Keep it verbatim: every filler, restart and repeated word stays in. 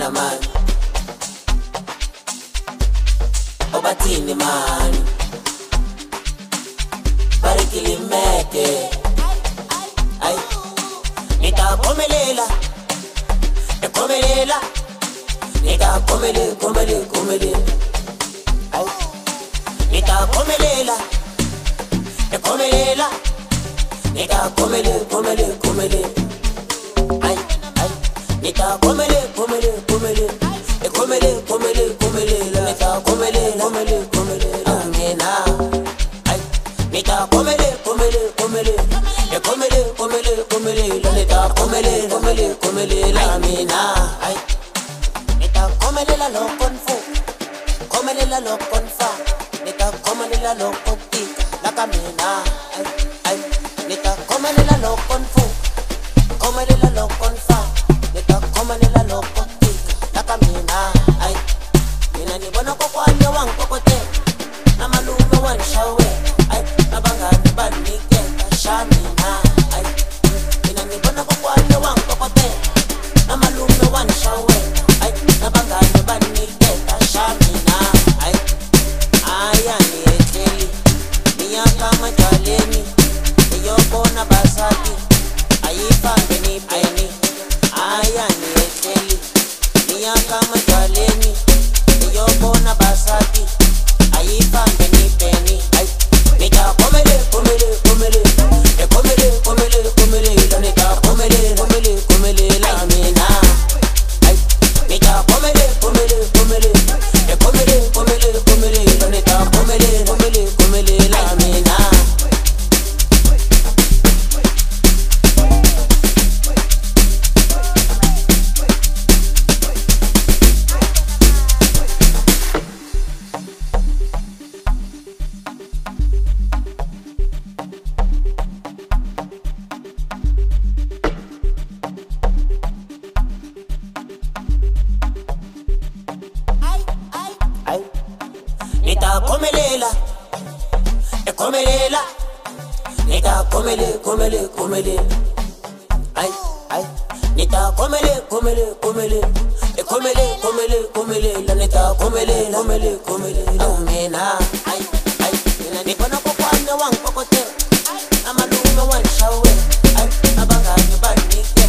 ufuna mani obathini mani barikili meke ay nitakomelela ekomelela nitakomele komele komele ay nitakomelela ekomelela nitakomele komele komele ay ay nitakomele komele komele ekomele komele komele nitakomele komele komele amena ay nitakomele komele komele ekomele komele komele nitakomele komele komele amena ay nitakomele la lokonfo komele la lokonfa nitakomele la lokotika la kamena ay ay nitakomele la lokonfo komele la lokonfa nitakomele la lokotika la kamena ay mina nibona kokwanya wankokote na malume wanshawe ay nabangani banike kashamina ay mina nibona kokwanya wankokote na malume wanshawe ay nabangani banike kashamina ay ayani eteli niyaka majaleni eyobona basati ayipambe ni peni ayani eteli niyaka majaleni eyobona basati ayipambe ni peni ay nitakomele komele komele ekomele komele komele nitakomele komele komele la mina ay nitakomele komele komele ekomele komele komele nitakomele komele komele la mina nitakomelela ekomelela nitakomele komele komele ay ay nitakomele komele komele ekomele komele komele la nitakomele komele komele amena ay ay nibona kokwanya wankokote amalume wanshawe ay abangani banike